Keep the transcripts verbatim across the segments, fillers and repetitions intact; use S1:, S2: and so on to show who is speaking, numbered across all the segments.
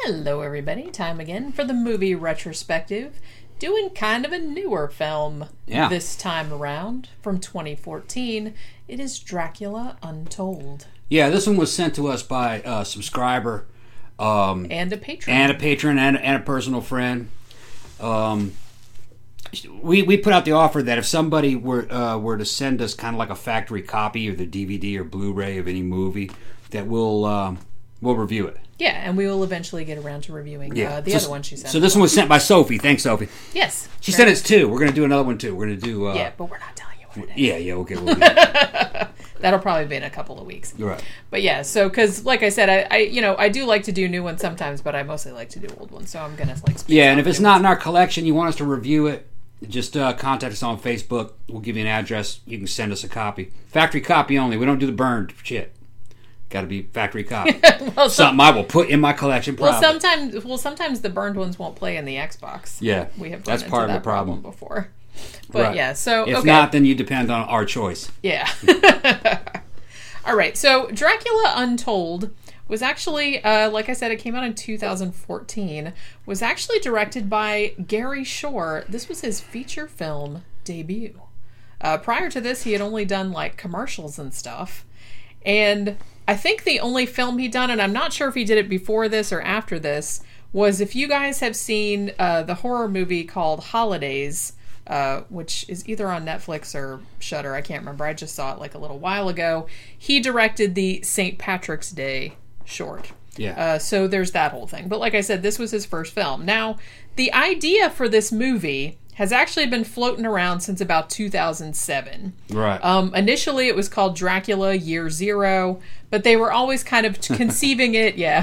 S1: Hello everybody, time again for the movie retrospective, doing kind of a newer film
S2: yeah.
S1: this time around from twenty fourteen. It is Dracula Untold.
S2: Yeah, this one was sent to us by a subscriber. Um,
S1: and a patron.
S2: And a patron and, and a personal friend. Um, we we put out the offer that if somebody were uh, were to send us kind of like a factory copy of the D V D or Blu-ray of any movie, that we'll, um, we'll review it.
S1: Yeah, and we will eventually get around to reviewing yeah. uh, the
S2: so,
S1: other one she sent.
S2: So this one was sent by Sophie. Thanks, Sophie.
S1: Yes.
S2: She sent us two. We're going to do another one, too. We're going to do... Uh,
S1: yeah, but we're not telling you what it is.
S2: Yeah, yeah, okay. We'll do that.
S1: That'll probably be in a couple of weeks.
S2: You're right.
S1: But yeah, so, because, like I said, I, I, you know, I do like to do new ones sometimes, but I mostly like to do old ones, so I'm going to, like,
S2: Yeah, and if it's not ones. in our collection, you want us to review it, just uh, contact us on Facebook. We'll give you an address. You can send us a copy. Factory copy only. We don't do the burned shit. Got to be factory copy. well, Something I will put in my collection. Probably.
S1: Well, sometimes, well, sometimes the burned ones won't play in the Xbox.
S2: Yeah,
S1: we have
S2: that's part
S1: that
S2: of the problem.
S1: problem before. But right. yeah, so
S2: if
S1: okay.
S2: not, then you depend on our choice.
S1: Yeah. All right. So Dracula Untold was actually, uh, like I said, it came out in two thousand fourteen. Was actually directed by Gary Shore. This was his feature film debut. Uh, prior to this, he had only done like commercials and stuff, and I think the only film he'd done, and I'm not sure if he did it before this or after this, was if you guys have seen uh, the horror movie called Holidays, uh, which is either on Netflix or Shudder, I can't remember. I just saw it like a little while ago. He directed the Saint Patrick's Day short.
S2: Yeah.
S1: Uh, so there's that whole thing. But like I said, this was his first film. Now, the idea for this movie has actually been floating around since about two thousand seven.
S2: Right.
S1: Um, initially, it was called Dracula Year Zero, but they were always kind of conceiving it. Yeah.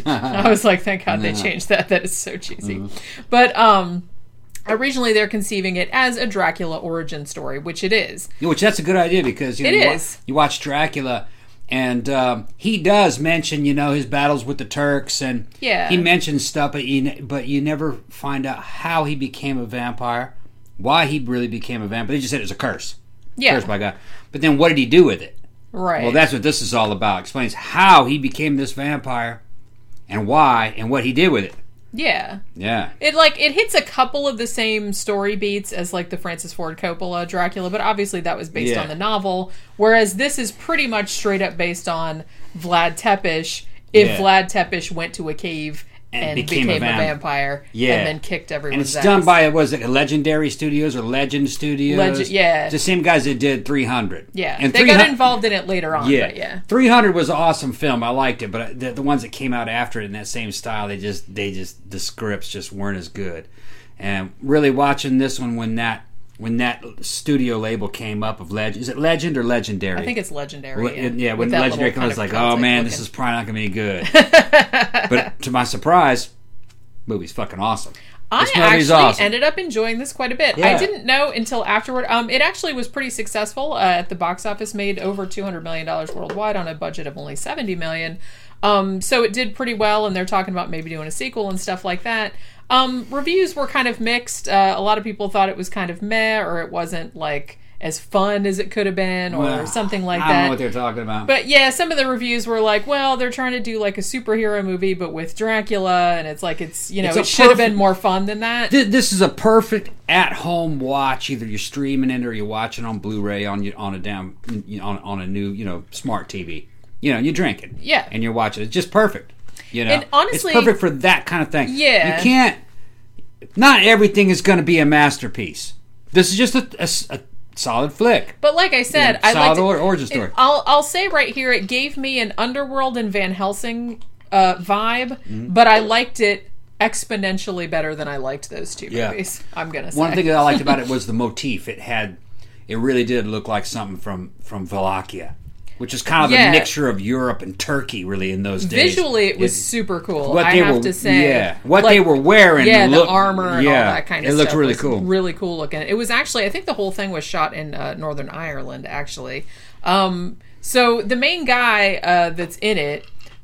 S1: I was like, thank God they changed that. That is so cheesy. Mm-hmm. But um, originally, they're conceiving it as a Dracula origin story, which it is.
S2: Which that's a good idea because you, know,
S1: it
S2: you,
S1: is.
S2: Watch, you watch Dracula, and um, he does mention, you know, his battles with the Turks, and
S1: yeah.
S2: he mentions stuff, but you, but you never find out how he became a vampire, why he really became a vampire. They just said it was a curse.
S1: Yeah.
S2: Cursed by God. But then what did he do with it?
S1: Right.
S2: Well, that's what this is all about. Explains how he became this vampire, and why, and what he did with it.
S1: Yeah.
S2: Yeah.
S1: It like it hits a couple of the same story beats as like the Francis Ford Coppola Dracula, but obviously that was based
S2: yeah.
S1: on the novel, whereas this is pretty much straight up based on Vlad Tepes. If yeah. Vlad Tepes went to a cave and, and became, became a, vamp- a vampire
S2: yeah.
S1: and then kicked everyone's
S2: And it's
S1: ass.
S2: done by, was it Legendary Studios or Legend Studios?
S1: Legend, yeah.
S2: It's the same guys that did three hundred.
S1: Yeah.
S2: And
S1: they got involved in it later on, yeah. but yeah.
S2: three hundred was an awesome film. I liked it, but the, the ones that came out after it in that same style, they just, they just, the scripts just weren't as good. And really watching this one when that, when that studio label came up of Legend, is it Legend or Legendary?
S1: I think it's Legendary.
S2: Le-
S1: yeah,
S2: yeah when Legendary comes, it's like, oh man, looking. This is probably not going to be good. But to my surprise, movie's fucking awesome.
S1: I actually awesome. ended up enjoying this quite a bit.
S2: Yeah.
S1: I didn't know until afterward. Um, it actually was pretty successful uh, at the box office. Made over two hundred million dollars worldwide on a budget of only seventy million dollars. Um, so it did pretty well, and they're talking about maybe doing a sequel and stuff like that. Um, reviews were kind of mixed. Uh, a lot of people thought it was kind of meh, or it wasn't like as fun as it could have been, or well, something like
S2: I
S1: that.
S2: I don't know what they're talking about.
S1: But yeah, some of the reviews were like, well, they're trying to do like a superhero movie, but with Dracula, and it's like, it's, you know, it's it should have been more fun than that.
S2: Th- this is a perfect at-home watch. Either you're streaming it or you're watching on Blu-ray on your, on a damn, you know, on, on a new, you know, smart T V. You know, you're drinking.
S1: Yeah.
S2: And you're watching. It's just perfect. You know,
S1: and honestly,
S2: it's perfect for that kind of thing.
S1: Yeah.
S2: You can't, not everything is going to be a masterpiece. This is just a, a, a solid flick.
S1: But like I said,
S2: you know, I
S1: solid
S2: or, origin story.
S1: It, I'll I'll say right here, it gave me an Underworld and Van Helsing uh, vibe, mm-hmm. but I liked it exponentially better than I liked those two
S2: yeah.
S1: movies. I'm gonna say
S2: one thing that I liked about it was the motif. It had, it really did look like something from from Wallachia, which is kind of
S1: yeah.
S2: a mixture of Europe and Turkey, really, in those days.
S1: Visually, it was it, super cool.
S2: What
S1: I
S2: they
S1: have
S2: were,
S1: to say,
S2: yeah, what
S1: like,
S2: they were wearing,
S1: yeah,
S2: looked,
S1: the armor and
S2: yeah,
S1: all that kind of
S2: it
S1: stuff.
S2: It looked really
S1: was
S2: cool,
S1: really cool looking. It was actually, I think, the whole thing was shot in uh, Northern Ireland, actually. Um, so the main guy uh, that's in it,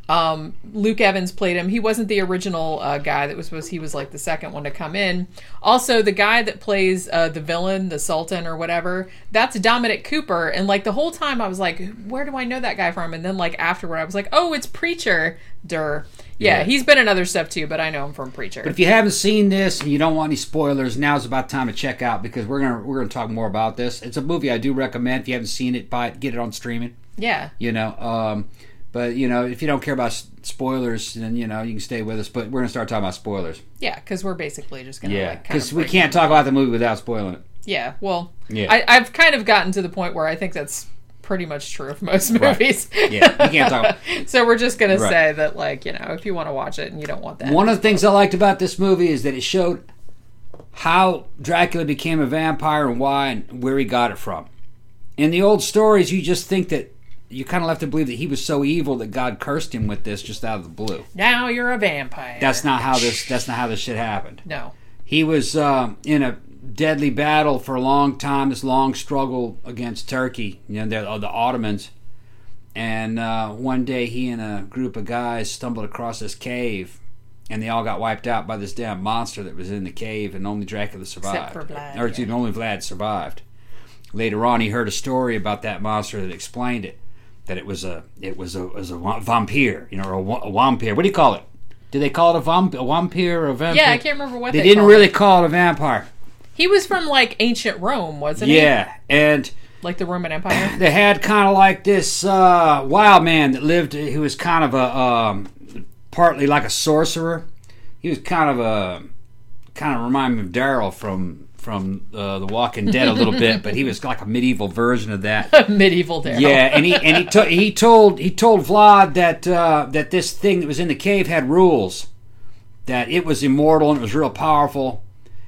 S1: Um, Luke Evans played him. He wasn't the original uh, guy that was supposed. He was like the second one to come in. Also, the guy that plays uh, the villain, the Sultan or whatever, that's Dominic Cooper. And like the whole time, I was like, "Where do I know that guy from?" And then like afterward, I was like, "Oh, it's Preacher." Durr. Yeah, yeah, he's been in other stuff too, but I know him from Preacher.
S2: But if you haven't seen this and you don't want any spoilers, now's about time to check out because we're gonna we're gonna talk more about this. It's a movie I do recommend. If you haven't seen it, buy it, get it on streaming.
S1: Yeah.
S2: You know. Um, But, you know, if you don't care about spoilers, then, you know, you can stay with us. But we're going to start talking about spoilers.
S1: Yeah, because we're basically just going to,
S2: yeah,
S1: like,
S2: because we can't talk about the movie without spoiling it.
S1: Yeah, well,
S2: yeah.
S1: I, I've kind of gotten to the point where I think that's pretty much true of most movies.
S2: Right. Yeah, you can't talk about
S1: So we're just going
S2: right.
S1: to say that, like, you know, if you want to watch it and you don't want that.
S2: One of the things I liked about this movie is that it showed how Dracula became a vampire and why and where he got it from. In the old stories, you just think that you kind of left to believe that he was so evil that God cursed him with this just out of the blue.
S1: Now you're a vampire.
S2: That's not how this. That's not how this shit happened.
S1: No.
S2: He was uh, in a deadly battle for a long time. This long struggle against Turkey, you know, the, the Ottomans. And uh, one day, he and a group of guys stumbled across this cave, and they all got wiped out by this damn monster that was in the cave, and only Dracula survived.
S1: Except for Vlad.
S2: Or excuse me, only Vlad survived. Later on, he heard a story about that monster that explained it. That it was a it was a was a vampire, you know, or a, a vampire. What do you call it? Do they call it a, vamp, a vampire or a vampire?
S1: Yeah, I can't remember what
S2: they,
S1: they
S2: didn't
S1: called
S2: really
S1: it.
S2: call it a vampire.
S1: He was from like ancient Rome, wasn't
S2: yeah,
S1: he?
S2: Yeah, and
S1: like the Roman Empire.
S2: They had kind of like this uh, wild man that lived. Who was kind of a um, partly like a sorcerer. He was kind of a kind of remind me of Daryl from. From uh, The Walking Dead a little bit, but he was like a medieval version of that.
S1: Medieval Daryl.
S2: Yeah, and he and he, to, he told he told Vlad that uh, that this thing that was in the cave had rules, that it was immortal and it was real powerful,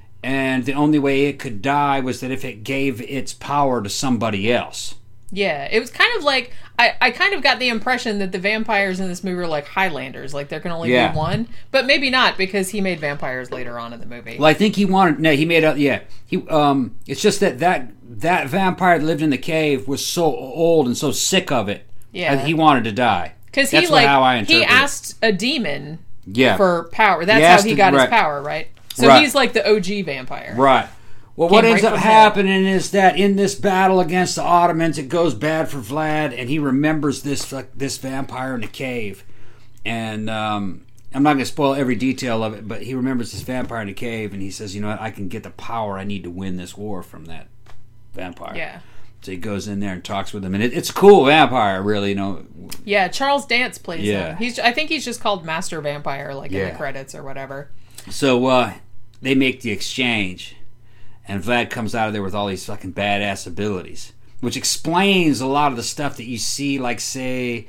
S2: and the only way it could die was that if it gave its power to somebody else.
S1: Yeah, it was kind of like I, I kind of got the impression that the vampires in this movie are like Highlanders, like there can only
S2: yeah.
S1: be one, but maybe not because he made vampires later on in the movie.
S2: Well, I think he wanted. No, he made a yeah. He um. It's just that that that vampire that lived in the cave was so old and so sick of it.
S1: Yeah,
S2: that he wanted to die.
S1: Because he
S2: That's
S1: like
S2: how I
S1: he
S2: interpret
S1: asked a demon.
S2: Yeah.
S1: For power. That's
S2: He
S1: how
S2: asked
S1: he
S2: to-
S1: got
S2: right.
S1: his power, right? So
S2: Right.
S1: he's like the O G vampire.
S2: Right. Well,
S1: Came
S2: what
S1: right
S2: ends up
S1: from hell.
S2: happening is that in this battle against the Ottomans, it goes bad for Vlad, and he remembers this like, this vampire in the cave. And um, I'm not going to spoil every detail of it, but he remembers this vampire in the cave, and he says, "You know what? I can get the power I need to win this war from that vampire."
S1: Yeah.
S2: So he goes in there and talks with him, and it, it's a cool vampire, really. You know.
S1: Yeah, Charles Dance plays
S2: Yeah.
S1: him. He's I think he's just called Master Vampire, like in
S2: Yeah.
S1: the credits or whatever.
S2: So uh, they make the exchange, and Vlad comes out of there with all these fucking badass abilities, which explains a lot of the stuff that you see, like say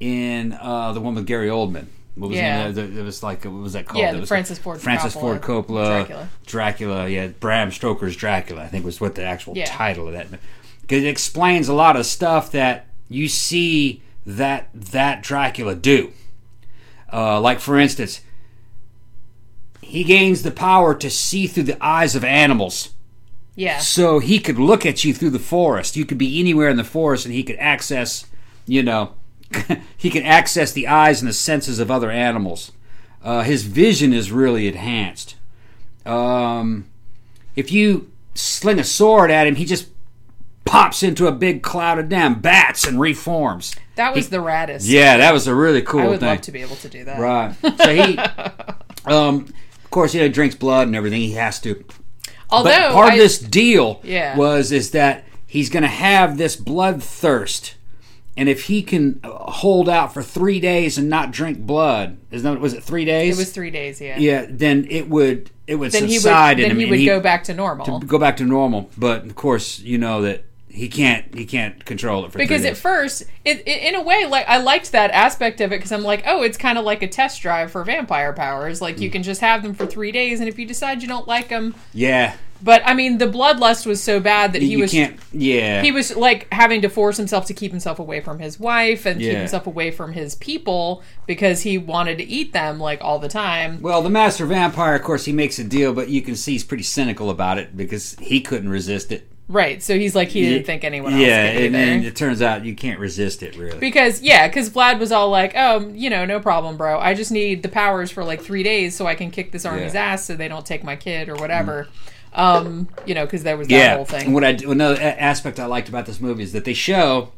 S2: in uh, the one with Gary Oldman. What was
S1: Yeah.
S2: it? It was like what was that called?
S1: Yeah,
S2: It
S1: the
S2: was
S1: Francis Ford
S2: Francis
S1: Coppola,
S2: Ford Coppola,
S1: Dracula.
S2: Dracula. Yeah, Bram Stoker's Dracula. I think was what the actual
S1: Yeah.
S2: title of that. Because it explains a lot of stuff that you see that that Dracula do. Uh, like for instance, he gains the power to see through the eyes of animals.
S1: Yeah.
S2: So he could look at you through the forest. You could be anywhere in the forest and he could access, you know, he can access the eyes and the senses of other animals. Uh, his vision is really enhanced. Um, if you sling a sword at him, he just pops into a big cloud of damn bats and reforms.
S1: That was
S2: He-
S1: the raddest.
S2: Yeah, that was a really cool
S1: I would
S2: thing.
S1: love to be able to do that.
S2: Right. So he, um, of course, you know, drinks blood and everything. He has to.
S1: Although
S2: But part
S1: I-
S2: of this deal
S1: Yeah.
S2: was is that he's going to have this bloodthirst, and if he can uh, hold out for three days and not drink blood, is that was it three days?
S1: it was three days, yeah.
S2: Yeah, then it would it would
S1: Then he would
S2: subside in
S1: then
S2: him,
S1: he
S2: and
S1: would
S2: he-
S1: go back to normal.
S2: to go back to normal. But of course, you know that he can't he can't control it for
S1: Because
S2: three
S1: at
S2: days.
S1: first, it, it, in a way, like I liked that aspect of it because I'm like, oh, it's kind of like a test drive for vampire powers. Like you can just have them for three days, and if you decide you don't like them,
S2: yeah,
S1: but I mean, the bloodlust was so bad that he
S2: you
S1: was
S2: can't. Yeah,
S1: he was like having to force himself to keep himself away from his wife and keep
S2: Yeah.
S1: himself away from his people because he wanted to eat them like all the time.
S2: Well, the master vampire, of course, he makes a deal, but you can see he's pretty cynical about it because he couldn't resist it.
S1: Right, so he's like, he didn't think anyone else
S2: yeah,
S1: could
S2: and
S1: either.
S2: then it turns out you can't resist it, really.
S1: Because, yeah, because Vlad was all like, oh, you know, no problem, bro. I just need the powers for like three days so I can kick this army's
S2: Yeah.
S1: ass so they don't take my kid or whatever. Mm. Um, you know, because there was that
S2: yeah.
S1: whole thing.
S2: And what I, another aspect I liked about this movie is that they show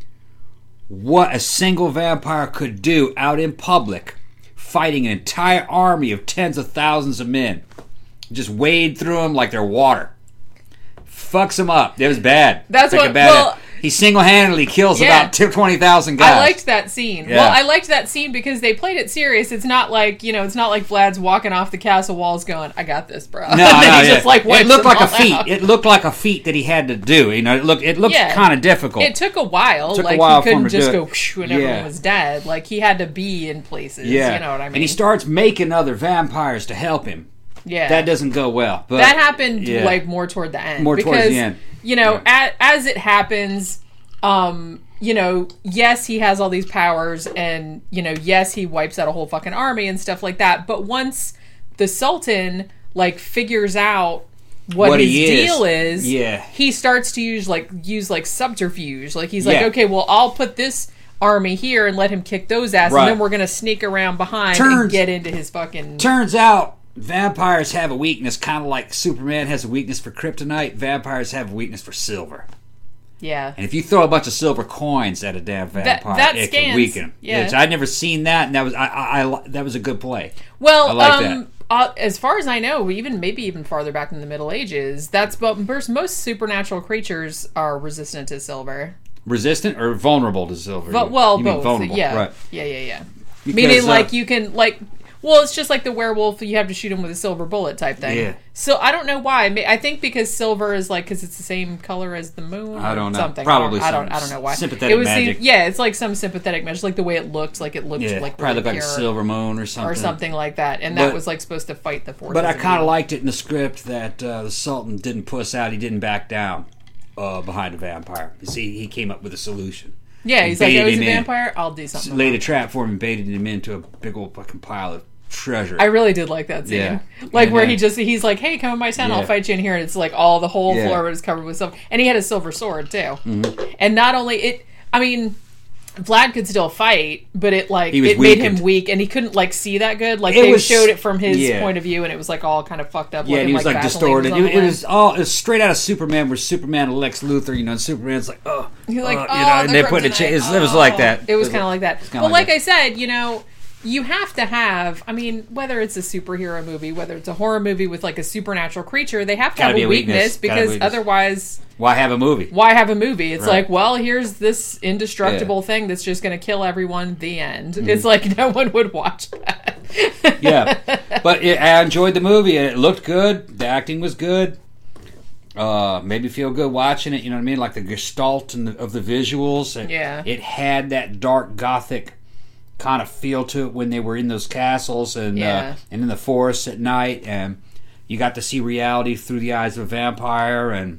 S2: what a single vampire could do out in public, fighting an entire army of tens of thousands of men. Just wade through them like they're water. Fucks them up. It was bad.
S1: That's
S2: like
S1: what-
S2: a bad
S1: well-
S2: he single-handedly kills
S1: Yeah.
S2: about twenty thousand guys.
S1: I liked that scene.
S2: Yeah.
S1: Well, I liked that scene because they played it serious. It's not like, you know, it's not like Vlad's walking off the castle walls going, I got this, bro.
S2: No,
S1: And
S2: no,
S1: then he
S2: yeah.
S1: just, like, wipes
S2: it looked
S1: them
S2: like a
S1: all
S2: feat.
S1: out.
S2: It looked like a feat that he had to do. You know, it looked it looked
S1: Yeah.
S2: kind of difficult.
S1: It took a while.
S2: Took a
S1: like,
S2: while
S1: he
S2: for him
S1: couldn't
S2: to
S1: just
S2: do
S1: go
S2: it.
S1: whoosh when
S2: Yeah.
S1: everyone was dead. Like, he had to be in places.
S2: yeah,
S1: You know what I mean?
S2: And he starts making other vampires to help him.
S1: yeah.
S2: That doesn't go well. But
S1: that happened
S2: yeah.
S1: like more toward the end.
S2: More
S1: because,
S2: towards the end.
S1: You know,
S2: Yeah.
S1: a, as it happens, um, you know, yes, he has all these powers, and you know, yes, he wipes out a whole fucking army and stuff like that. But once the Sultan like figures out what,
S2: What
S1: his
S2: he is.
S1: deal is,
S2: Yeah.
S1: he starts to use like use like subterfuge. Like he's like,
S2: Yeah.
S1: okay, well, I'll put this army here and let him kick those ass,
S2: Right.
S1: and then we're gonna sneak around behind and
S2: Turns-
S1: get into his fucking.
S2: Turns out vampires have a weakness, kind of like Superman has a weakness for kryptonite. Vampires have a weakness for silver.
S1: Yeah.
S2: And if you throw a bunch of silver coins at a damn vampire,
S1: that
S2: it
S1: scans,
S2: can weaken him.
S1: yeah.
S2: I'd never seen that, and that was I, I, I that was a good play.
S1: Well,
S2: I like
S1: um, uh, as far as I know, even maybe even farther back in the Middle Ages, that's but most most supernatural creatures are resistant to silver.
S2: Resistant or vulnerable to silver?
S1: But well,
S2: You mean
S1: both.
S2: vulnerable,
S1: Yeah.
S2: right?
S1: yeah, yeah, yeah.
S2: Because,
S1: Meaning,
S2: uh,
S1: like you can like. Well, it's just like the werewolf. You have to shoot him with a silver bullet type thing.
S2: Yeah.
S1: So I don't know why. Ma- I think because silver is like because it's the same color as the moon.
S2: I
S1: or
S2: don't know.
S1: Something.
S2: Probably
S1: I don't.
S2: some
S1: I don't know why.
S2: sympathetic
S1: it was
S2: magic.
S1: The, yeah, it's like some sympathetic magic, like the way it looked. Like it looked
S2: Yeah,
S1: like
S2: probably
S1: really
S2: looked like a
S1: pure
S2: silver moon or something.
S1: or something like that, and that
S2: But-
S1: was like supposed to fight the forces.
S2: But I
S1: of
S2: kind of
S1: evil.
S2: liked it in the script that uh, the Sultan didn't puss out. He didn't back down uh, behind the vampire. You see, he came up with a solution.
S1: Yeah, he's
S2: He
S1: like, oh,
S2: baited
S1: he's a
S2: him in.
S1: vampire? I'll do something.
S2: Laid a trap for him and baited him into a big old fucking pile of treasure.
S1: I really did like that scene.
S2: Yeah.
S1: Like
S2: And
S1: where
S2: then-
S1: he just, he's like, hey, come in my tent, I'll
S2: Yeah.
S1: fight you in here. And it's like all the whole
S2: Yeah.
S1: floor was covered with silver. And he had a silver sword too.
S2: Mm-hmm.
S1: And not only it, I mean, Vlad could still fight, but it like,
S2: He was
S1: it made him
S2: weakened.
S1: weak and he couldn't like see that good. Like
S2: It
S1: they
S2: was-
S1: showed it from his
S2: yeah.
S1: point of view and it was like all kind of fucked up.
S2: Yeah, and
S1: looking,
S2: he was like,
S1: Vaseline
S2: distorted.
S1: was on
S2: It,
S1: the
S2: it
S1: lens.
S2: was all it was straight out of Superman, where Superman and Lex Luthor, you know, and Superman's like, oh,
S1: You're like,
S2: uh,
S1: oh,
S2: you know, and
S1: the
S2: they put a
S1: kryptonite.
S2: cha- it, was- it was like that.
S1: It was kind of like that.
S2: kinda
S1: But
S2: like
S1: like
S2: that.
S1: I said, you know, you have to have, I mean, whether it's a superhero movie, whether it's a horror movie with like a supernatural creature, they have to
S2: Gotta
S1: have
S2: be
S1: a
S2: a
S1: weakness,
S2: weakness. Gotta
S1: because
S2: be a weakness.
S1: otherwise,
S2: Why have a movie?
S1: why have a movie? It's
S2: Right.
S1: like, well, here's this indestructible thing that's just going to kill everyone, the end. It's like no one would watch that.
S2: Yeah, but it, I enjoyed the movie. It looked good. The acting was good. Uh, made me feel good watching it. You know what I mean? Like the gestalt and the, of the visuals. It,
S1: Yeah.
S2: It had that dark gothic kind of feel to it when they were in those castles and
S1: Yeah.
S2: uh, and in the forest at night, and you got to see reality through the eyes of a vampire, and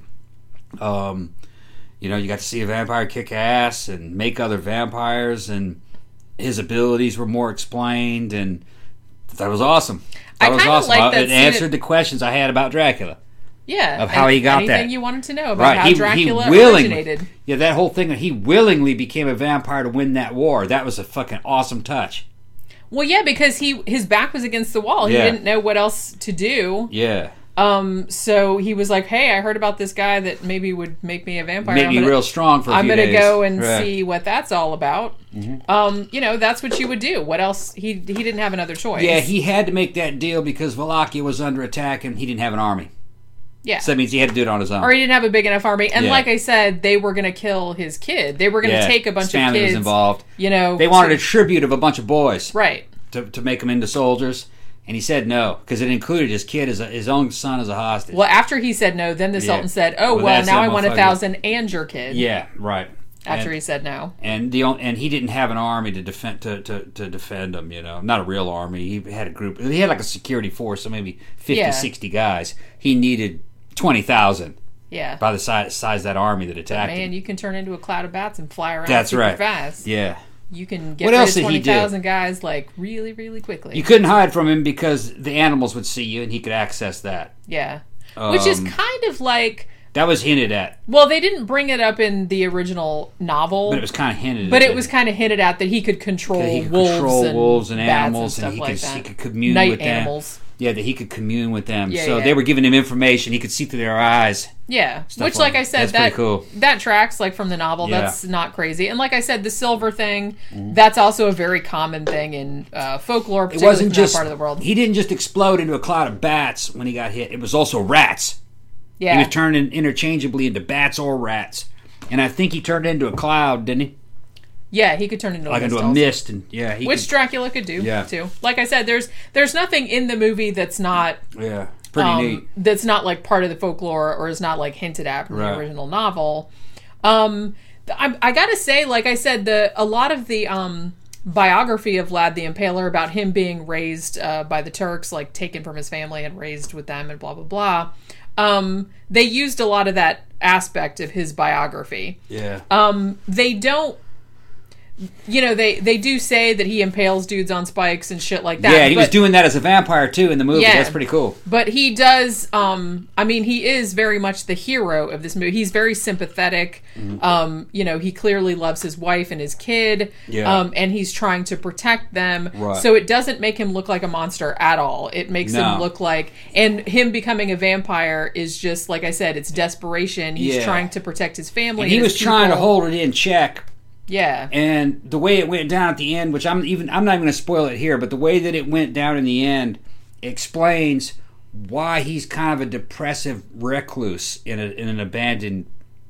S2: um, you know, you got to see a vampire kick ass and make other vampires, and his abilities were more explained, and that was awesome. That
S1: I
S2: was
S1: kinda
S2: awesome.
S1: like
S2: I-
S1: that
S2: it
S1: scene
S2: answered
S1: at-
S2: the questions I had about Dracula.
S1: Yeah.
S2: Of how he got
S1: anything
S2: that.
S1: you wanted to know about
S2: Right,
S1: how
S2: he,
S1: Dracula
S2: he willingly,
S1: originated.
S2: yeah, that whole thing that he willingly became a vampire to win that war. That was a fucking awesome touch.
S1: Well, yeah, because he his back was against the wall. He
S2: Yeah.
S1: didn't know what else to do.
S2: Yeah,
S1: Um, so he was like, "Hey, I heard about this guy that maybe would make me a vampire.
S2: make
S1: I'm
S2: me
S1: gonna,
S2: real strong for a
S1: I'm
S2: few
S1: gonna
S2: days.
S1: go and
S2: Right.
S1: see what that's all about."
S2: Mm-hmm.
S1: Um, you know, that's what you would do. What else? He he didn't have another choice.
S2: Yeah, he had to make that deal because Wallachia was under attack and he didn't have an army.
S1: yeah.
S2: So that means he had to do it on his own.
S1: Or he didn't have a big enough army. And
S2: Yeah.
S1: like I said, they were gonna kill his kid. They were gonna
S2: yeah,
S1: take a bunch
S2: his family
S1: of kids.
S2: was involved.
S1: You know,
S2: They wanted
S1: to-
S2: a tribute of a bunch of boys
S1: right.
S2: to, to make them into soldiers, and he said no because it included his kid as a, his own son as a hostage.
S1: Well, after he said no, then the
S2: Yeah.
S1: Sultan said, "Oh
S2: Well,
S1: well,
S2: that's
S1: now
S2: that
S1: I want a
S2: motherfucker.
S1: thousand and your kid."
S2: Yeah, right.
S1: After
S2: and,
S1: he said no.
S2: and the on- and he didn't have an army to defend to, to, to defend him. You know, not a real army. He had a group. He had like a security force, so maybe fifty,
S1: Yeah.
S2: sixty guys. He needed twenty thousand
S1: Yeah.
S2: by the size size of that army that attacked
S1: Man,
S2: him.
S1: you can turn into a cloud of bats and fly around
S2: That's
S1: super
S2: right.
S1: fast.
S2: Yeah.
S1: You can get
S2: What
S1: rid
S2: else
S1: of
S2: did he
S1: twenty
S2: do?
S1: thousand guys like really, really quickly.
S2: You couldn't hide from him because the animals would see you and he could access that.
S1: yeah. Which is
S2: Um,
S1: kind of like
S2: That was hinted at.
S1: Well, they didn't bring it up in the original novel.
S2: But it was kind of hinted
S1: But
S2: at.
S1: it was kind of hinted at that he could control
S2: he could
S1: wolves
S2: control
S1: and
S2: wolves and
S1: bats
S2: animals,
S1: and,
S2: and,
S1: stuff
S2: he,
S1: like
S2: could,
S1: that.
S2: he could commune
S1: Night
S2: with them.
S1: animals.
S2: Yeah, that he could commune with them.
S1: Yeah,
S2: so
S1: yeah.
S2: they were giving him information. He could see through their eyes.
S1: Yeah,
S2: Stuff
S1: which,
S2: like
S1: like I said,
S2: that's
S1: that
S2: pretty cool.
S1: that tracks like from the novel.
S2: Yeah.
S1: That's not crazy. And like I said, the silver thing,
S2: Mm-hmm.
S1: that's also a very common thing in uh, folklore,
S2: It
S1: particularly
S2: wasn't
S1: from
S2: just
S1: that part of the world.
S2: He didn't just explode into a cloud of bats when he got hit. It was also rats.
S1: Yeah,
S2: He was turning interchangeably into bats or rats. And I think he turned into a cloud, didn't he?
S1: yeah, he could turn into
S2: Like
S1: a mist
S2: into a
S1: also.
S2: mist, and yeah, he
S1: Which
S2: could,
S1: Dracula could do
S2: Yeah.
S1: too. Like I said, there's there's nothing in the movie that's not
S2: yeah, pretty
S1: um,
S2: neat.
S1: that's not like part of the folklore or is not like hinted at from
S2: Right.
S1: the original novel. Um, I, I gotta say, like I said, the a lot of the um, biography of Vlad the Impaler about him being raised uh, by the Turks, like taken from his family and raised with them, and blah blah blah. Um, they used a lot of that aspect of his biography.
S2: Yeah.
S1: Um, they don't. You know, they, they do say that he impales dudes on spikes and shit like that.
S2: yeah, he was
S1: but-
S2: doing that as a vampire too in the movie.
S1: Yeah.
S2: That's pretty cool.
S1: But he does, um, I mean, he is very much the hero of this movie. He's very sympathetic. Um, you know, he clearly loves his wife and his kid.
S2: Yeah.
S1: Um, and he's trying to protect them.
S2: Right.
S1: So it doesn't make him look like a monster at all. It makes
S2: No.
S1: him look like, and him becoming a vampire is just, like I said, it's desperation. He's
S2: Yeah.
S1: trying to protect his family.
S2: And he
S1: his
S2: was trying to
S1: people.
S2: hold it in check.
S1: Yeah.
S2: And the way it went down at the end, which I'm even I'm not even going to spoil it here, but the way that it went down in the end explains why he's kind of a depressive recluse in a, in an abandoned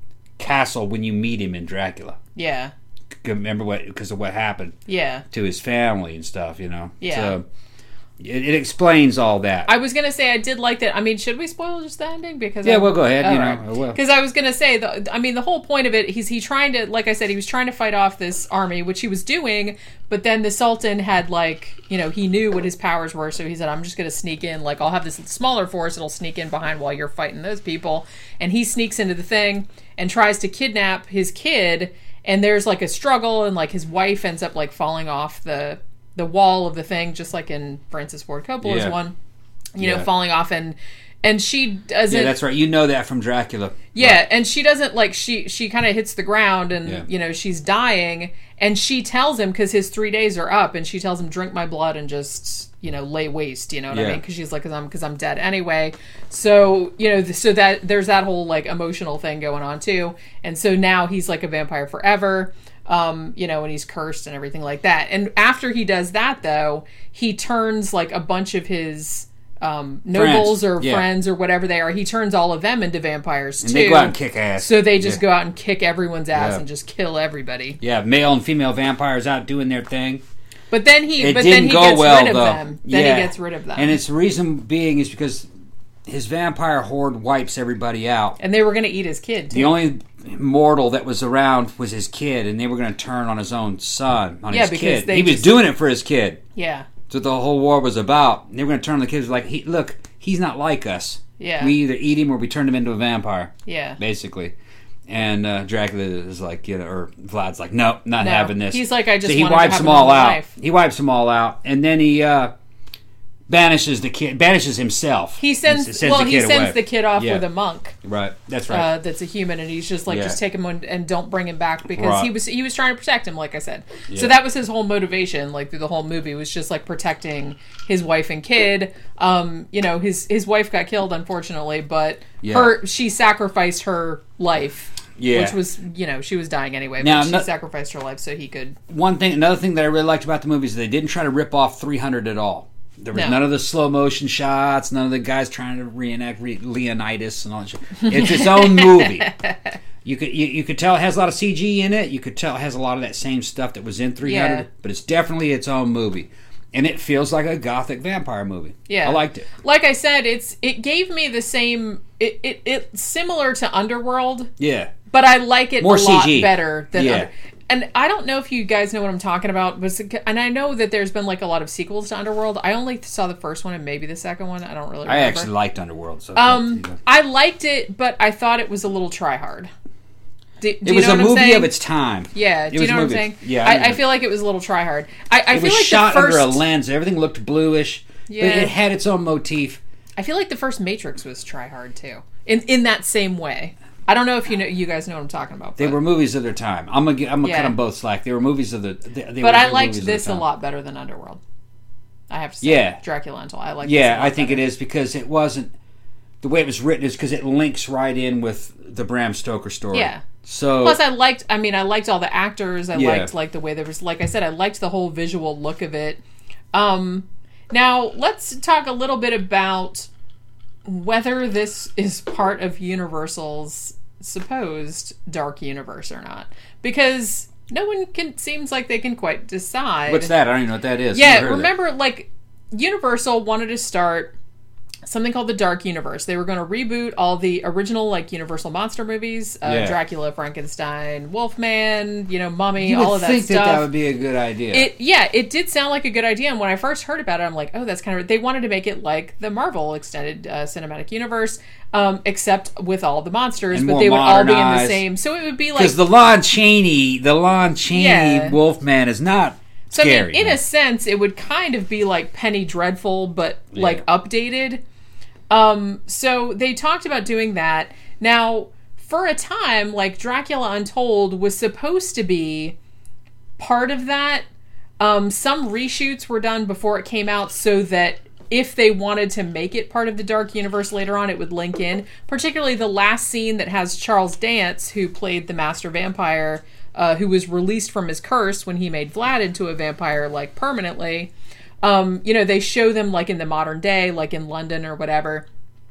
S2: castle when you meet him in Dracula.
S1: Yeah.
S2: Remember what because of what happened
S1: Yeah.
S2: to his family and stuff, you know.
S1: Yeah.
S2: So it, it explains all that.
S1: I was gonna say I did like that. I mean, should we spoil just the ending? Because
S2: Yeah,
S1: I,
S2: well, go ahead, you know, I will.
S1: Because I was gonna say, the, I mean, the whole point of it, he's he trying to, like I said, he was trying to fight off this army, which he was doing. But then the Sultan had like, you know, he knew what his powers were, so he said, "I'm just gonna sneak in. Like, I'll have this smaller force. It'll sneak in behind while you're fighting those people." And he sneaks into the thing and tries to kidnap his kid. And there's like a struggle, and like his wife ends up like falling off the. the wall of the thing, just like in Francis Ford Coppola's
S2: Yeah.
S1: one, you know,
S2: Yeah.
S1: falling off, and and she doesn't.
S2: yeah, that's right. You know that from Dracula.
S1: Yeah,
S2: Right.
S1: and she doesn't like she she kind of hits the ground, and
S2: Yeah.
S1: you know she's dying, and she tells him because his three days are up, and she tells him drink my blood and just you know lay waste. You know what I
S2: Yeah.
S1: mean? Because she's like, because I'm because I'm dead anyway. So you know, th- so that there's that whole like emotional thing going on too, and so now he's like a vampire forever. Um, you know, and he's cursed and everything like that. And after he does that, though, he turns like a bunch of his um, nobles
S2: Friends,
S1: or
S2: yeah.
S1: friends or whatever they are. He turns all of them into vampires
S2: And
S1: too.
S2: they go out and kick ass.
S1: So they just
S2: Yeah.
S1: go out and kick everyone's ass
S2: Yeah.
S1: and just kill everybody.
S2: Yeah, male and female vampires out doing their thing.
S1: But then he,
S2: It
S1: but
S2: didn't
S1: then he
S2: go
S1: gets
S2: well,
S1: rid of
S2: though.
S1: them. Then
S2: Yeah.
S1: he gets rid of them.
S2: And its reason being is because his vampire horde wipes everybody out.
S1: And they were going to eat his kid too.
S2: The only mortal that was around was his kid, and they were going to turn on his own son, on
S1: Yeah,
S2: his
S1: because
S2: kid.
S1: they
S2: He was
S1: just-
S2: doing it for his kid.
S1: yeah,
S2: That's what the whole war was about. And they were going to turn on the kids like, he, look, he's not like us.
S1: Yeah.
S2: We either eat him or we turn him into a vampire,
S1: yeah.
S2: basically. And uh, Dracula is like, you know, or Vlad's like, no, not
S1: No.
S2: having this.
S1: He's like, I just
S2: so he
S1: wanted to
S2: wipes
S1: have
S2: them
S1: a
S2: all
S1: normal
S2: out.
S1: life.
S2: He wipes them all out, and then he uh, banishes the kid, banishes himself.
S1: He sends,
S2: And
S1: well,
S2: the
S1: he
S2: kid
S1: sends
S2: away.
S1: the kid off
S2: Yeah.
S1: with a monk.
S2: Right, that's right.
S1: Uh, that's a human, and he's just like,
S2: Yeah.
S1: just take him on, and don't bring him back because
S2: Right.
S1: he was he was trying to protect him, like I said. So
S2: Yeah.
S1: that was his whole motivation, like through the whole movie, was just like protecting his wife and kid. Um, you know, his his wife got killed, unfortunately, but
S2: Yeah.
S1: her she sacrificed her life.
S2: Yeah.
S1: Which was, you know, she was dying anyway,
S2: Now,
S1: but she
S2: no-
S1: sacrificed her life so he could.
S2: One thing, another thing that I really liked about the movie is they didn't try to rip off three hundred at all. There was
S1: No.
S2: none of the slow motion shots, none of the guys trying to reenact re- Leonidas and all that shit. It's its own movie. You could you, you could tell it has a lot of C G in it. You could tell it has a lot of that same stuff that was in three hundred,
S1: Yeah.
S2: but it's definitely its own movie. And it feels like a gothic vampire movie.
S1: Yeah,
S2: I liked it.
S1: Like I said, it's it gave me the same. It it it's similar to Underworld,
S2: Yeah.
S1: but I like it
S2: More
S1: a lot
S2: C G.
S1: better than.
S2: Yeah.
S1: Under- and I don't know if you guys know what I'm talking about, but and I know that there's been like a lot of sequels to Underworld. I only saw the first one and maybe the second one. I don't really.
S2: I
S1: remember.
S2: actually liked Underworld. So
S1: Um,
S2: you know.
S1: I liked it, but I thought it was a little try hard. Do, do
S2: It
S1: you
S2: was
S1: know
S2: a
S1: what I'm
S2: movie
S1: saying?
S2: of its time.
S1: Yeah,
S2: It
S1: do you
S2: was
S1: know
S2: a
S1: what I'm
S2: movie.
S1: saying?
S2: Yeah, I
S1: I, I
S2: know.
S1: feel like it was a little try hard. I, I
S2: It
S1: feel
S2: was
S1: like
S2: shot
S1: the first.
S2: under a lens. Everything looked bluish.
S1: Yeah.
S2: But it had its own motif.
S1: I feel like the first Matrix was try hard too. in in that same way. I don't know if you know you guys know what I'm talking about.
S2: They
S1: but,
S2: were movies of their time. I'm gonna I'm gonna
S1: Yeah.
S2: cut them both slack. They were movies of the. They, they
S1: but
S2: were
S1: I
S2: good
S1: liked
S2: movies of
S1: this
S2: their
S1: a
S2: time.
S1: lot better than Underworld. I have to say,
S2: Yeah.
S1: Dracula Untold. I like.
S2: Yeah, I think it is because it wasn't the way it was written is because it links right in with the Bram Stoker story.
S1: Yeah.
S2: So
S1: Plus, I liked. I mean, I liked all the actors. I
S2: Yeah.
S1: liked like the way there was. Like I said, I liked the whole visual look of it. Um, now let's talk a little bit about whether this is part of Universal's supposed dark universe or not, because no one can seems like they can quite decide.
S2: what's that? I don't even know what that is.
S1: Yeah,
S2: Never heard of
S1: remember, like, Universal wanted to start something called the Dark Universe. They were going to reboot all the original, like, Universal monster movies. Uh,
S2: Yeah.
S1: Dracula, Frankenstein, Wolfman, you know, Mummy,
S2: You
S1: all
S2: would
S1: of that
S2: think
S1: stuff.
S2: that that would be a good idea.
S1: It yeah, it did sound like a good idea, and when I first heard about it, I'm like, oh, that's kind of. They wanted to make it like the Marvel extended uh, cinematic universe, um, except with all the monsters,
S2: And
S1: but
S2: more
S1: they would all be in the
S2: modernized.
S1: same. So it would be like
S2: Because the Lon Chaney, the Lon Chaney
S1: Yeah.
S2: Wolfman is not
S1: so. I
S2: scary.
S1: mean, in a sense, it would kind of be like Penny Dreadful, but like updated. Um, so they talked about doing that. Now, for a time, like Dracula Untold was supposed to be part of that. Um, some reshoots were done before it came out so that if they wanted to make it part of the Dark Universe later on, it would link in. Particularly the last scene that has Charles Dance, who played the Master Vampire, uh, who was released from his curse when he made Vlad into a vampire, like, permanently. Um, you know, they show them, like, in the modern day, like in London or whatever.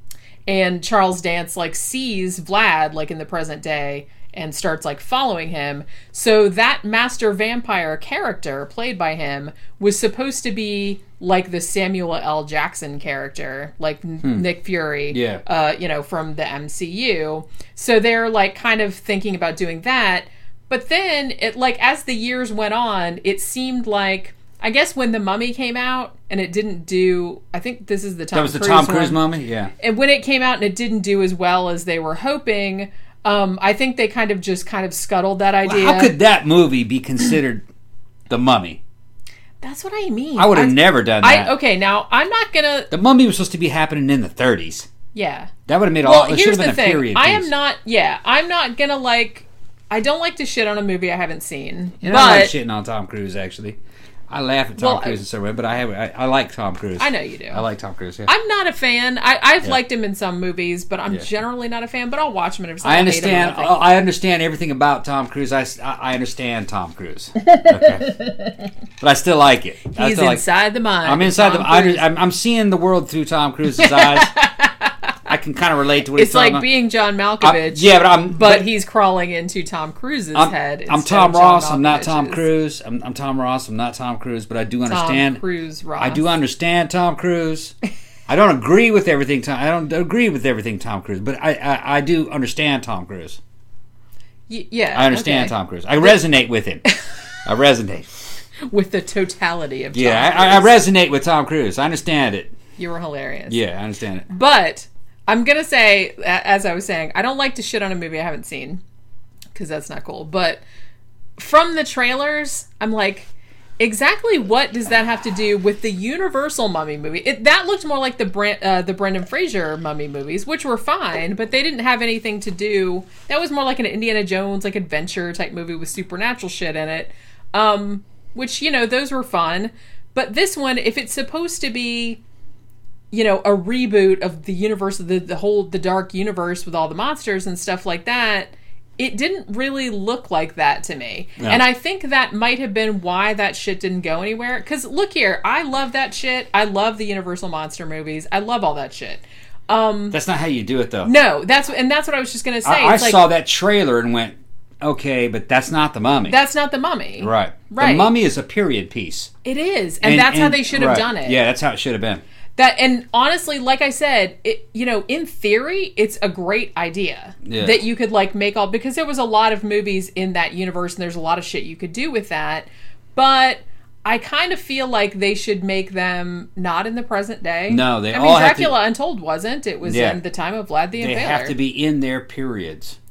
S1: And Charles Dance, like, sees Vlad, like, in the present day and starts, like, following him. So that Master Vampire character, played by him, was supposed to be, like, the Samuel L. Jackson character, like hmm. Nick Fury,
S2: Yeah.
S1: uh, you know, from the M C U. So they're, like, kind of thinking about doing that. But then, it like, as the years went on, it seemed like... I guess when The Mummy came out and it didn't do, I think this is the Tom Cruise
S2: That was the Tom Cruise
S1: one.
S2: Mummy? Yeah.
S1: And when it came out and it didn't do as well as they were hoping, um, I think they kind of just kind of scuttled that idea.
S2: Well, how could that movie be considered The Mummy?
S1: That's what I mean.
S2: I would have
S1: I,
S2: never done that.
S1: I, okay, now I'm not gonna.
S2: The Mummy was supposed to be happening in the thirties.
S1: Yeah.
S2: That would have made
S1: Well,
S2: all. It should
S1: here's
S2: have been
S1: the
S2: a
S1: thing.
S2: period
S1: I
S2: piece.
S1: am not. Yeah, I'm not gonna like. I don't like to shit on a movie I haven't seen.
S2: And
S1: but
S2: I like shitting on Tom Cruise, actually. I laugh at Tom
S1: Well,
S2: Cruise in some way, but I have I, I like Tom Cruise.
S1: I know you do.
S2: I like Tom Cruise. Yeah.
S1: I'm not a fan. I, I've
S2: Yeah.
S1: liked him in some movies, but I'm
S2: Yeah.
S1: generally not a fan. But I'll watch him. And if
S2: I understand.
S1: Hate him,
S2: oh, I understand everything about Tom Cruise. I, s- I- I understand Tom Cruise, okay. But I still like it. I
S1: He's
S2: still like-
S1: inside the mind.
S2: I'm inside
S1: Tom
S2: the. I,
S1: Cruise.
S2: I'm, I'm seeing the world through Tom Cruise's eyes. I can kind of relate to what
S1: It's
S2: he's talking
S1: like
S2: about.
S1: being John
S2: I'm-
S1: Malkovich.
S2: yeah, but I'm.
S1: but he's crawling into Tom Cruise's
S2: I'm,
S1: head.
S2: I'm
S1: instead
S2: Tom
S1: of John
S2: Ross. I'm not Tom
S1: Malkovich's.
S2: Cruise. I'm, I'm Tom Ross. I'm not Tom Cruise. But I do understand.
S1: Tom Cruise Ross.
S2: I do understand Tom Cruise. I don't agree with everything. Tom, I don't agree with everything Tom Cruise, but I, I, I do understand Tom Cruise.
S1: Y- yeah,
S2: I understand
S1: okay.
S2: Tom Cruise. I resonate with him. I resonate.
S1: with the totality of Tom
S2: Yeah, I, I
S1: Cruise.
S2: resonate with Tom Cruise. I understand it.
S1: You were hilarious.
S2: Yeah, I understand it.
S1: But I'm gonna say, a- as I was saying, I don't like to shit on a movie I haven't seen because that's not cool. But from the trailers, I'm like, exactly what does that have to do with the Universal Mummy movie? It, that looked more like the Brent, uh, the Brendan Fraser Mummy movies, which were fine, but they didn't have anything to do. That was more like an Indiana Jones, like adventure type movie with supernatural shit in it. Um, which, you know, those were fun. But this one, if it's supposed to be, you know, a reboot of the universe, the, the whole, the dark universe with all the monsters and stuff like that, it didn't really look like that to me.
S2: No.
S1: And I think that might have been why that shit didn't go anywhere. Because look here, I love that shit. I love the Universal Monster movies. I love all that shit. Um,
S2: That's not how you do it, though.
S1: no, that's and that's what I was just gonna say.
S2: I, I
S1: it's like,
S2: saw that trailer and went, okay, but that's not the Mummy.
S1: that's not the Mummy,
S2: right.
S1: Right.
S2: The Mummy is a period piece.
S1: It is, and, that's how they should have
S2: right.
S1: done it.
S2: Yeah, that's how it should have been.
S1: That and honestly, like I said, it you know, in theory, it's a great idea
S2: Yeah.
S1: that you could like make all because there was a lot of movies in that universe and there's a lot of shit you could do with that. But I kind of feel like they should make them not in the present day.
S2: No, they
S1: I
S2: all
S1: mean,
S2: have to-
S1: Dracula Untold wasn't. It was
S2: Yeah.
S1: in the time of Vlad the
S2: They
S1: Impaler.
S2: have to be in their periods.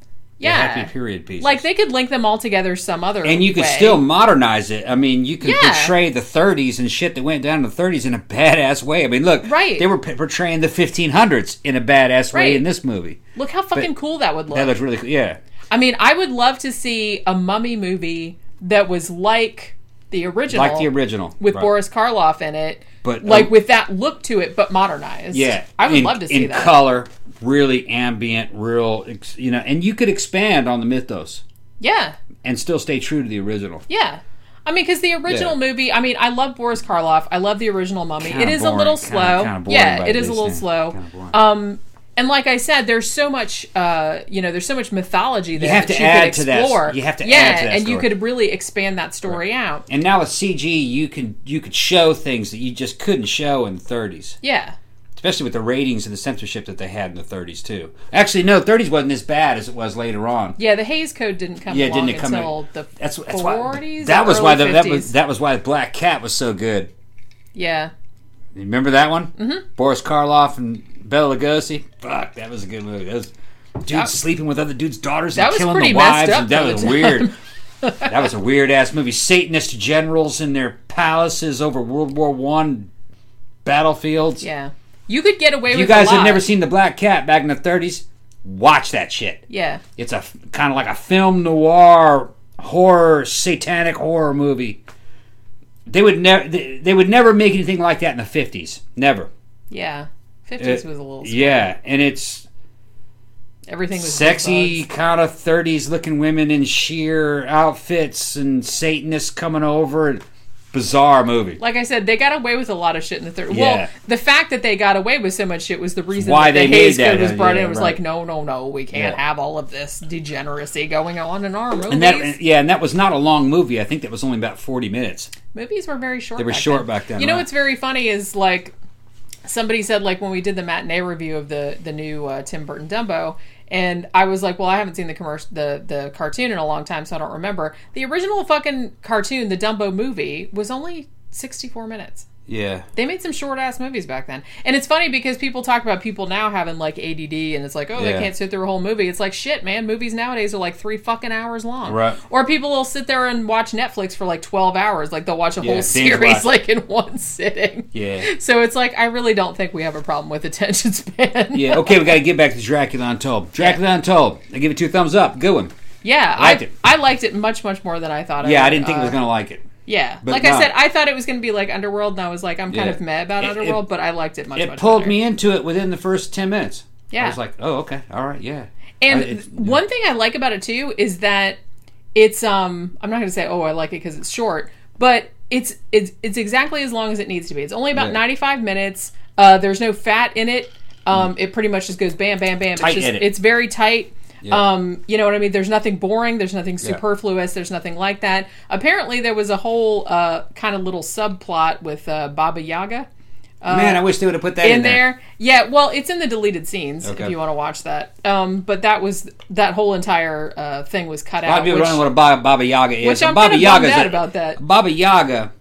S1: Yeah.
S2: They have to be period pieces.
S1: Like, they could link them all together some other
S2: And you could
S1: way.
S2: still modernize it. I mean, you could
S1: Yeah.
S2: portray the thirties and shit that went down in the thirties in a badass way. I mean, look,
S1: Right.
S2: they were p- portraying the fifteen hundreds in a badass way
S1: Right.
S2: in this movie.
S1: Look how fucking
S2: But
S1: cool that would look.
S2: That looks really cool. Yeah.
S1: I mean, I would love to see a mummy movie that was like the original.
S2: Like the original.
S1: With
S2: Right.
S1: Boris Karloff in it.
S2: But,
S1: like,
S2: um,
S1: with that look to it, but modernized.
S2: Yeah.
S1: I would
S2: in,
S1: love to see
S2: in
S1: that.
S2: color, really ambient, real, ex- you know, and you could expand on the mythos
S1: Yeah.
S2: and still stay true to the original.
S1: Yeah. I mean, because the original
S2: Yeah.
S1: movie, I mean, I love Boris Karloff. I love the original Mummy.
S2: Kinda
S1: it is
S2: boring,
S1: a little
S2: kinda-
S1: slow.
S2: kinda boring
S1: yeah,
S2: by
S1: it is a
S2: this
S1: little
S2: thing.
S1: slow.
S2: Kinda boring.
S1: Um, and like I said, there's so much, uh, you know, there's so much mythology there
S2: have
S1: that
S2: to
S1: you
S2: add
S1: could
S2: to that-
S1: explore.
S2: you have to
S1: yeah,
S2: add to that
S1: and you
S2: story.
S1: could really expand that story out.
S2: And now with C G, you can you could show things that you just couldn't show in the thirties.
S1: Yeah.
S2: Especially with the ratings and the censorship that they had in the thirties too. Actually, no, thirties wasn't as bad as it was later on.
S1: Yeah, the Hays Code didn't come
S2: Yeah,
S1: along
S2: didn't it come
S1: until
S2: in-
S1: the
S2: That's that's
S1: forties.
S2: why that
S1: or
S2: was why the,
S1: early
S2: that
S1: fifties.
S2: was that was why Black Cat was so good.
S1: Yeah.
S2: You remember that one? Mm-hmm. Boris Karloff and Bela Lugosi. Fuck, that was a good movie. That was dudes
S1: That-
S2: sleeping with other dudes' daughters
S1: That
S2: and
S1: was
S2: killing
S1: pretty
S2: the wives.
S1: messed up
S2: And that
S1: for the
S2: was
S1: time.
S2: weird. That was a weird ass movie. Satanist generals in their palaces over World War One battlefields.
S1: Yeah. You could get away
S2: If
S1: with
S2: you guys
S1: a lot.
S2: have never seen The Black Cat back in the thirties, watch that shit.
S1: Yeah.
S2: It's a kind of like a film noir horror, satanic horror movie. They would never, they, they would never make anything like that in the fifties. Never.
S1: Yeah. fifties
S2: Uh,
S1: was a little
S2: Yeah, and it's
S1: everything was
S2: sexy,
S1: bugs.
S2: kind of thirties looking women in sheer outfits and Satanists coming over. And bizarre movie.
S1: Like I said, they got away with a lot of shit in the thirties.
S2: Yeah.
S1: Well, the fact that they got away with so much shit was the reason
S2: why
S1: that the
S2: they
S1: Hays
S2: made that,
S1: Code was
S2: uh,
S1: brought in.
S2: yeah,
S1: It was
S2: right.
S1: like, no, no, no, we can't
S2: Yeah.
S1: have all of this degeneracy going on in our movies.
S2: And that, yeah, and that was not a long movie. I think that was only about forty minutes.
S1: Movies were very short.
S2: They were
S1: back
S2: short
S1: then.
S2: back then,
S1: You know
S2: right.
S1: what's very funny is like somebody said like when we did the matinee review of the the new uh, Tim Burton Dumbo, and I was like, well, I haven't seen the commercial, the the cartoon in a long time, so I don't remember. The original fucking cartoon, the Dumbo movie, was only sixty-four minutes.
S2: Yeah.
S1: They made some short ass movies back then. And it's funny because people talk about people now having like A D D and it's like, oh, they
S2: Yeah.
S1: can't sit through a whole movie. It's like, shit, man, movies nowadays are like three fucking hours long.
S2: Right.
S1: Or people will sit there and watch Netflix for like twelve hours. Like they'll watch a
S2: Yeah,
S1: whole
S2: binge
S1: series
S2: watch.
S1: like in one sitting.
S2: Yeah.
S1: So it's like, I really don't think we have a problem with attention span.
S2: Yeah, okay, we got to get back to Dracula Untold. Dracula Untold. I give it two thumbs up. Good one.
S1: Yeah,
S2: I liked
S1: I,
S2: it.
S1: I liked it much, much more than I thought
S2: Yeah,
S1: I
S2: I
S1: would.
S2: didn't think I was
S1: Uh,
S2: going to like it.
S1: Yeah.
S2: but
S1: Like
S2: no.
S1: I said, I thought it was going to be like Underworld, and I was like, I'm kind
S2: Yeah.
S1: of mad about
S2: It-
S1: Underworld,
S2: it-
S1: but I liked it much,
S2: It
S1: much
S2: pulled
S1: better.
S2: me into it within the first ten minutes.
S1: Yeah.
S2: I was like, oh, okay, all right, yeah.
S1: And
S2: I- it's-
S1: one thing I like about it too is that it's um I'm not going to say oh I like it because it's short, but it's it's it's exactly as long as it needs to be. It's only about
S2: Yeah.
S1: ninety-five minutes. Uh, there's no fat in it. Um, it pretty much just goes bam bam bam.
S2: Tight
S1: it's just
S2: edit.
S1: it's very tight.
S2: Yeah.
S1: Um, you know what I mean? There's nothing boring. There's nothing superfluous. There's nothing like that. Apparently, there was a whole uh, kind of little subplot with uh, Baba Yaga.
S2: Man, I wish they would have put that in,
S1: in there. Yeah, well, it's in the deleted scenes
S2: Okay.
S1: if you want to watch that. Um, but that was that whole entire uh, thing was cut
S2: A lot
S1: out.
S2: of people
S1: which,
S2: don't know what a Baba, Baba Yaga is.
S1: which
S2: A
S1: I'm
S2: Baba
S1: kind of
S2: Yaga
S1: bummed
S2: is
S1: out
S2: a-
S1: about that.
S2: Baba Yaga.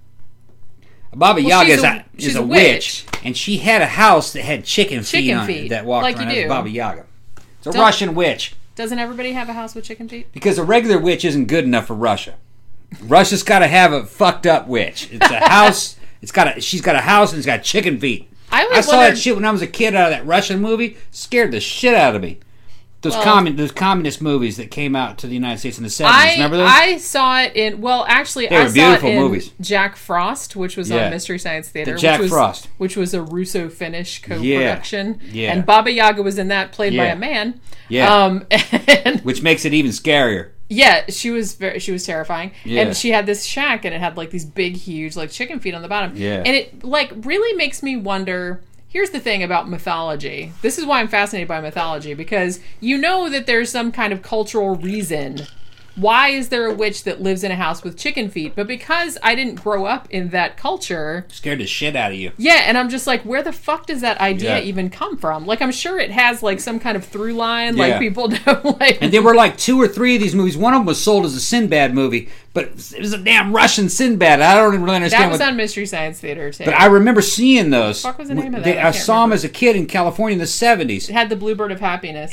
S2: a Baba
S1: Well,
S2: Yaga
S1: she's
S2: is
S1: a-
S2: a,
S1: she's
S2: is
S1: a
S2: a
S1: witch.
S2: witch, and she had a house that had chicken feet
S1: Chicken
S2: on
S1: feet,
S2: it that walked
S1: like
S2: around
S1: you
S2: as
S1: do.
S2: Baba Yaga. It's a
S1: Don't-
S2: Russian witch.
S1: Doesn't everybody have a house with chicken feet?
S2: Because a regular witch isn't good enough for Russia. Russia's got to have a fucked up witch. It's a house. It's got a. She's got a house and it's got chicken feet.
S1: I always
S2: I saw
S1: wondered-
S2: that shit when I was a kid out of that Russian movie. Scared the shit out of me. Those
S1: Well-
S2: commun those communist movies that came out to the United States in the seventies.
S1: I
S2: Remember those?
S1: I saw it in well actually
S2: They
S1: I
S2: were
S1: saw
S2: beautiful
S1: it in
S2: movies.
S1: Jack Frost, which was
S2: Yeah.
S1: on Mystery Science Theater.
S2: The Jack
S1: which was,
S2: Frost.
S1: which was a Russo-Finnish co-production.
S2: Yeah.
S1: And Baba Yaga was in that, played by
S2: Yeah.
S1: a man.
S2: Yeah.
S1: Um, and
S2: Which makes it even scarier.
S1: yeah, she was very, she was terrifying.
S2: Yeah.
S1: And she had this shack, and it had like these big, huge like chicken feet on the bottom.
S2: Yeah.
S1: And it like really makes me wonder. Here's the thing about mythology. This is why I'm fascinated by mythology, because you know that there's some kind of cultural reason. Why is there a witch that lives in a house with chicken feet? But because I didn't grow up in that culture,
S2: Scared the shit out of you.
S1: yeah, and I'm just like, where the fuck does that idea
S2: Yeah.
S1: even come from? Like, I'm sure it has like some kind of through line.
S2: Yeah.
S1: Like people know, like,
S2: And there were like two or three of these movies. One of them was sold as a Sinbad movie, but it was a damn Russian Sinbad. I don't even really understand
S1: that was
S2: what.
S1: on Mystery Science Theater too.
S2: But I remember seeing those.
S1: What the fuck was the name of
S2: They-
S1: that? I
S2: I
S1: can't
S2: saw them
S1: remember.
S2: as a kid in California in the seventies.
S1: It had the Bluebird of Happiness in it.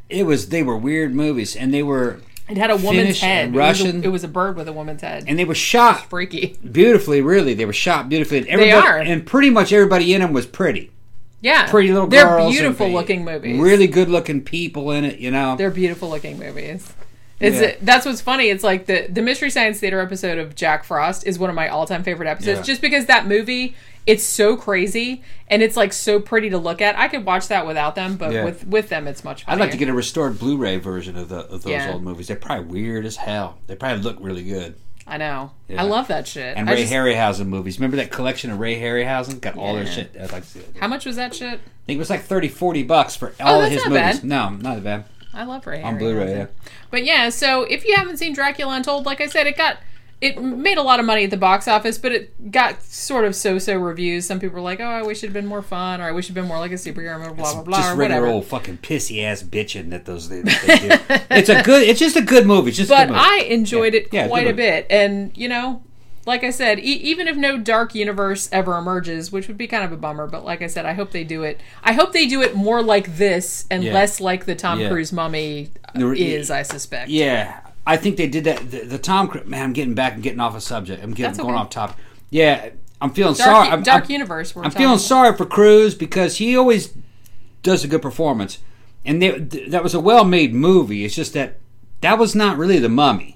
S2: it was they were weird movies, and they were
S1: It had a woman's
S2: Finnish
S1: head.
S2: and
S1: It was,
S2: Russian.
S1: a, it was a bird with a woman's head.
S2: and they were shot
S1: Freaky.
S2: beautifully. Really, they were shot beautifully. And
S1: They
S2: everybody-
S1: are.
S2: and pretty much everybody in them was pretty.
S1: Yeah.
S2: Pretty little
S1: They're
S2: girls.
S1: beautiful
S2: and
S1: looking movies.
S2: Really good looking people in it. You know.
S1: They're beautiful looking movies. It's
S2: Yeah.
S1: That's what's funny. It's like the, the Mystery Science Theater episode of Jack Frost is one of my all-time favorite episodes.
S2: Yeah.
S1: Just because that movie, it's so crazy and it's like so pretty to look at. I could watch that without them, but
S2: Yeah.
S1: with, with them, it's much funnier.
S2: I'd like to get a restored Blu-ray version of, the, of those
S1: Yeah.
S2: old movies. They're probably weird as hell. They probably look really good.
S1: I know.
S2: Yeah.
S1: I love that shit.
S2: And
S1: I
S2: Ray
S1: just-
S2: Harryhausen movies. Remember that collection of Ray Harryhausen? Got all their
S1: Yeah.
S2: shit. I'd like to see it.
S1: How much was that shit?
S2: I think it was like thirty, forty bucks for all of
S1: that's
S2: his
S1: not
S2: movies.
S1: bad.
S2: No, not that bad.
S1: I love Ray
S2: On
S1: Harryhausen.
S2: Blu-ray, yeah.
S1: But yeah, so if you haven't seen Dracula Untold, like I said, it got it made a lot of money at the box office, but it got sort of so-so reviews. Some people were like, "Oh, I wish it'd been more fun," or "I wish it'd been more like a superhero movie." Blah blah blah.
S2: Just
S1: or
S2: regular
S1: whatever.
S2: old fucking pissy ass bitching that those they, that they do. It's a good. It's just a good movie. It's just a
S1: But
S2: good movie.
S1: I enjoyed
S2: Yeah.
S1: it
S2: Yeah,
S1: quite
S2: good
S1: a
S2: movie.
S1: bit, and you know, like I said, e- even if no dark universe ever emerges, which would be kind of a bummer, but like I said, I hope they do it. I hope they do it more like this and
S2: Yeah.
S1: less like the Tom
S2: Yeah.
S1: Cruise Mummy
S2: The-
S1: is. I suspect.
S2: Yeah, I think they did that. The, the Tom Cruise. Man, I'm getting back and getting off a subject. I'm getting
S1: That's
S2: going
S1: okay.
S2: off topic. Yeah, I'm feeling
S1: Dark,
S2: sorry. I'm,
S1: dark
S2: I'm,
S1: universe. We're
S2: I'm
S1: talking
S2: feeling
S1: about.
S2: sorry for Cruise because he always does a good performance, and they, th- that was a well-made movie. It's just that that was not really the Mummy.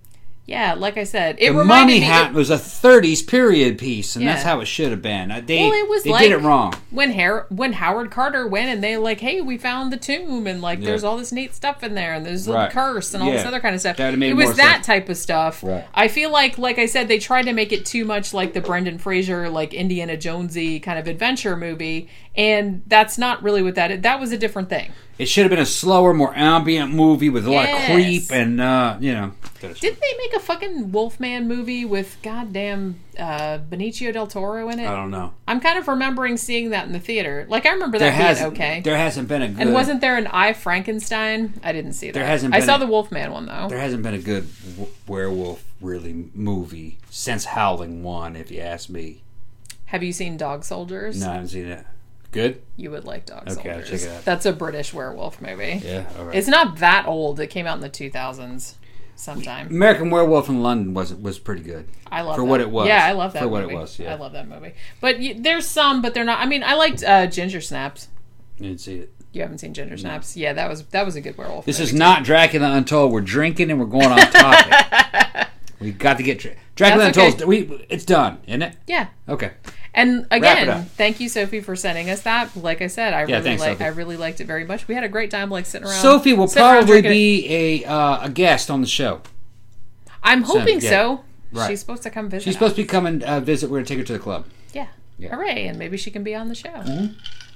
S1: Yeah, like I said, it
S2: The
S1: reminded
S2: Mummy
S1: me
S2: hat was a thirties period piece, and
S1: Yeah.
S2: that's how it should have been. Uh, They,
S1: Well, it was
S2: they
S1: like
S2: did it wrong.
S1: when Har- when Howard Carter went and they like, hey, we found the tomb and like
S2: Yeah.
S1: there's all this neat stuff in there and there's the
S2: Right.
S1: curse and all this
S2: Yeah.
S1: other kind of stuff.
S2: That would've made
S1: It was
S2: more
S1: that
S2: sense.
S1: type of stuff.
S2: Right.
S1: I feel like, like I said, they tried to make it too much like the Brendan Fraser, like Indiana Jonesy kind of adventure movie, and that's not really what that is. That was a different thing.
S2: It should have been a slower, more ambient movie with a lot
S1: Yes.
S2: of creep and uh, you know.
S1: Didn't they make a fucking Wolfman movie with goddamn uh, Benicio del Toro in it?
S2: I don't know.
S1: I'm kind of remembering seeing that in the theater. Like I remember
S2: There
S1: that
S2: has
S1: being okay.
S2: there hasn't been a good.
S1: And wasn't there an I, Frankenstein? I didn't see that.
S2: There hasn't
S1: I
S2: been
S1: saw
S2: a-
S1: the Wolfman one though.
S2: There hasn't been a good w- werewolf really movie since Howling One, if you ask me.
S1: Have you seen Dog Soldiers?
S2: No, I haven't seen it. Good.
S1: You would like Dog
S2: Okay, I'll
S1: Soldiers.
S2: check it out.
S1: That's a British werewolf movie.
S2: Yeah, all right.
S1: It's not that old. It came out in the two thousands sometime.
S2: American Werewolf in London was was pretty good.
S1: I love
S2: for
S1: that.
S2: what it was.
S1: Yeah, I love that
S2: for what
S1: movie.
S2: it was. Yeah,
S1: I love that movie. But y there's some, but they're not. I mean, I liked uh, Ginger Snaps.
S2: I didn't see it.
S1: You haven't seen Ginger Snaps? Yeah, that was that was a good werewolf.
S2: This
S1: movie
S2: is
S1: too.
S2: not Dracula Untold. We're drinking and we're going off topic. We got to get Dra- Dracula
S1: That's
S2: Untold.
S1: okay.
S2: We it's done, isn't it?
S1: Yeah.
S2: Okay.
S1: And
S2: Wrap it
S1: again,
S2: up.
S1: thank you, Sophie, for sending us that. Like I said, I
S2: Yeah,
S1: really
S2: thanks,
S1: like.
S2: Sophie.
S1: I really liked it very much. We had a great time, like sitting around.
S2: Sophie will
S1: sitting around
S2: probably
S1: drinking it.
S2: be a uh, a guest on the show.
S1: I'm hoping
S2: yeah.
S1: so.
S2: Right.
S1: She's supposed to come visit.
S2: She's supposed to be coming uh, visit. We're gonna take her to the club.
S1: Yeah.
S2: Yeah.
S1: Hooray! And maybe she can be on the show.
S2: Mm-hmm.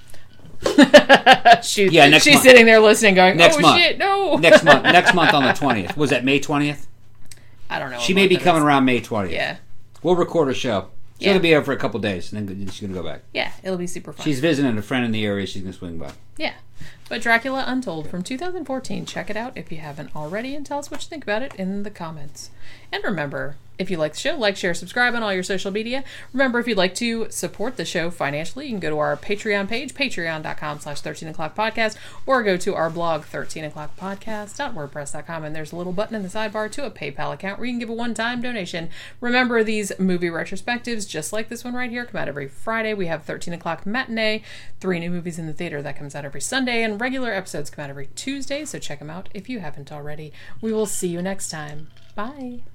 S1: she,
S2: Yeah, next
S1: she's
S2: month.
S1: sitting there listening, going,
S2: Next
S1: "Oh
S2: month.
S1: shit, no!"
S2: Next month. Next month on the twentieth. Was that May twentieth?
S1: I don't know.
S2: She
S1: what
S2: may be
S1: month it
S2: coming
S1: is.
S2: around May twentieth.
S1: Yeah,
S2: We'll record a show. She's
S1: Yeah.
S2: gonna be here for a couple days, and then she's gonna go back.
S1: yeah, it'll be super fun.
S2: She's visiting a friend in the area. She's gonna swing by.
S1: Yeah. But Dracula Untold from two thousand fourteen. Check it out if you haven't already and tell us what you think about it in the comments. And remember, if you like the show, like, share, subscribe on all your social media. Remember, if you'd like to support the show financially, you can go to our Patreon page, patreon.com slash 13 o'clock podcast, or go to our blog, thirteen o'clock podcast dot wordpress dot com, and there's a little button in the sidebar to a PayPal account where you can give a one-time donation. Remember, these movie retrospectives, just like this one right here, come out every Friday. We have thirteen o'clock matinee, three new movies in the theater. That comes out every Sunday, and regular episodes come out every Tuesday, so check them out if you haven't already. We will see you next time. Bye.